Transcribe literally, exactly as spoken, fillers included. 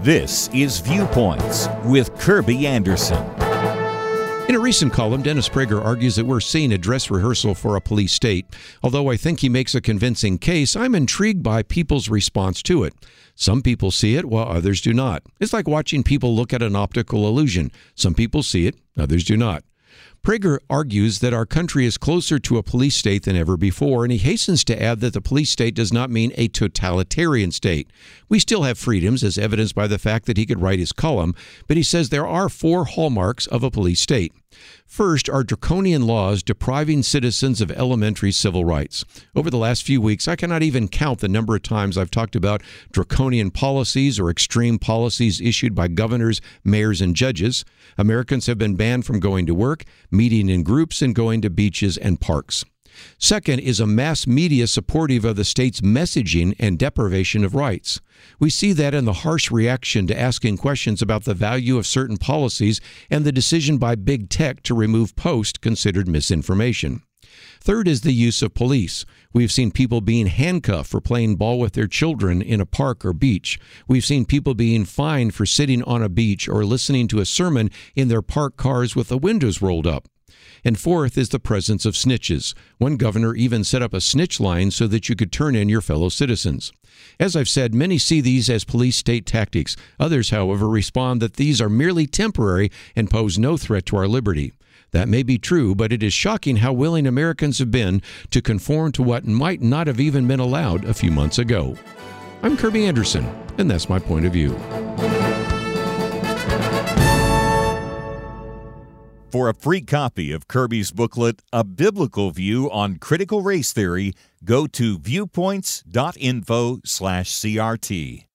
This is Viewpoints with Kirby Anderson. In a recent column, Dennis Prager argues that we're seeing a dress rehearsal for a police state. Although I think he makes a convincing case, I'm intrigued by people's response to it. Some people see it, while others do not. It's like watching people look at an optical illusion. Some people see it, others do not. Prager argues that our country is closer to a police state than ever before, and he hastens to add that the police state does not mean a totalitarian state. We still have freedoms, as evidenced by the fact that he could write his column, but he says there are four hallmarks of a police state. First are draconian laws depriving citizens of elementary civil rights. Over the last few weeks, I cannot even count the number of times I've talked about draconian policies or extreme policies issued by governors, mayors, and judges. Americans have been banned from going to work, meeting in groups, and going to beaches and parks. Second is a mass media supportive of the state's messaging and deprivation of rights. We see that in the harsh reaction to asking questions about the value of certain policies and the decision by big tech to remove posts considered misinformation. Third is the use of police. We've seen people being handcuffed for playing ball with their children in a park or beach. We've seen people being fined for sitting on a beach or listening to a sermon in their parked cars with the windows rolled up. And fourth is the presence of snitches. One governor even set up a snitch line so that you could turn in your fellow citizens. As I've said, many see these as police state tactics. Others, however, respond that these are merely temporary and pose no threat to our liberty. That may be true, but it is shocking how willing Americans have been to conform to what might not have even been allowed a few months ago. I'm Kirby Anderson, and that's my point of view. For a free copy of Kirby's booklet, A Biblical View on Critical Race Theory, go to viewpoints dot info slash CRT.